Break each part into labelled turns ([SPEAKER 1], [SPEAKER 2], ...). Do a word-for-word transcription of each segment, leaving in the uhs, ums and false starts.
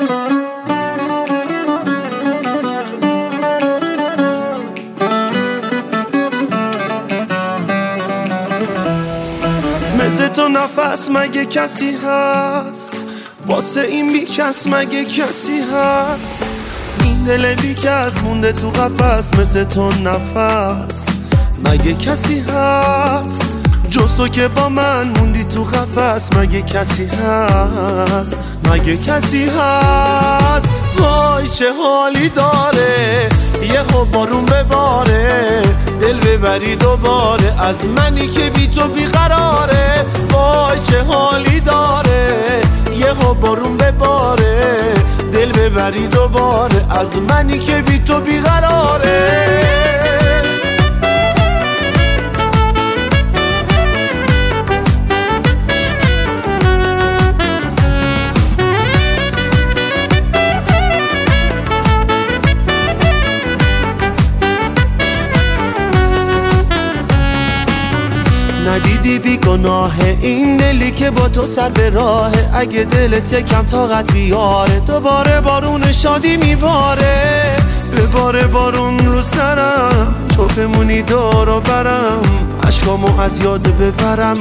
[SPEAKER 1] مثل تو نفس مگه کسی هست؟ واسه این بی کس مگه کسی هست؟ این دل بی کس مونده تو قفس، مثل تو نفس مگه کسی هست؟ جز تو که با من موندی تو قفس، مگه کسی هست؟ مگه کسی هست؟ وای چه حالی داره یهو بارون بباره، دل ببری دوباره از منی که بی تو بیقراره. وای چه حالی داره یهو بارون بباره، دل ببری دوباره از منی که بی تو بیقراره. ندیدی بی گناه این دلی که با تو سر به راهه، اگه دلت یکم طاقت بیاره دوباره بارون شادی میباره. بباره بارون رو سرم تو بمونی دور و برم، عشقامو از یاد ببرم.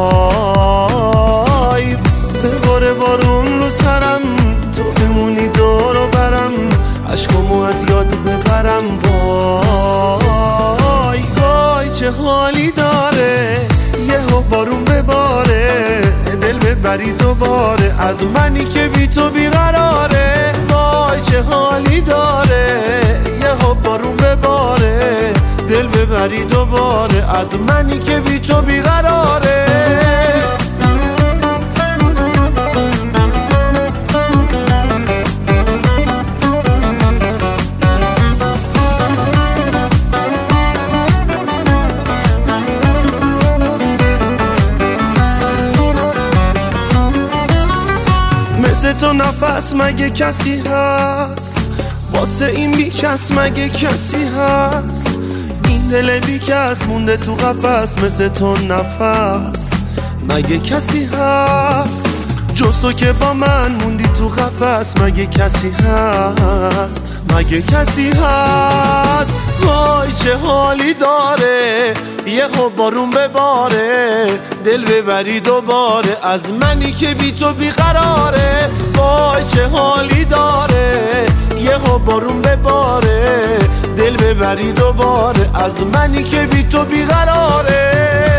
[SPEAKER 1] وای بباره بارون رو سرم تو بمونی دور و برم، عشقامو از یاد ببرم. وای وای چه حالی داره یهو بارون بباره، دل ببری دوباره از منی که بی تو بیقراره. وای چه حالی داره یهو بارون بباره، دل ببری دوباره از منی که بی تو بیقراره. مثل تو نفس مگه کسی هست؟ واسه این بی کس مگه کسی هست؟ این دل بی کس مونده تو قفس، مثل تو نفس مگه کسی هست؟ جز تو که با من موندی تو قفس، مگه کسی هست؟ مگه کسی هست؟ وای چه حالی داره یهو بارون بباره، دل ببری دوباره از منی که بی تو بیقراره. وای چه حالی داره یهو بارون بباره، دل ببری دوباره از منی که بی تو بیقراره.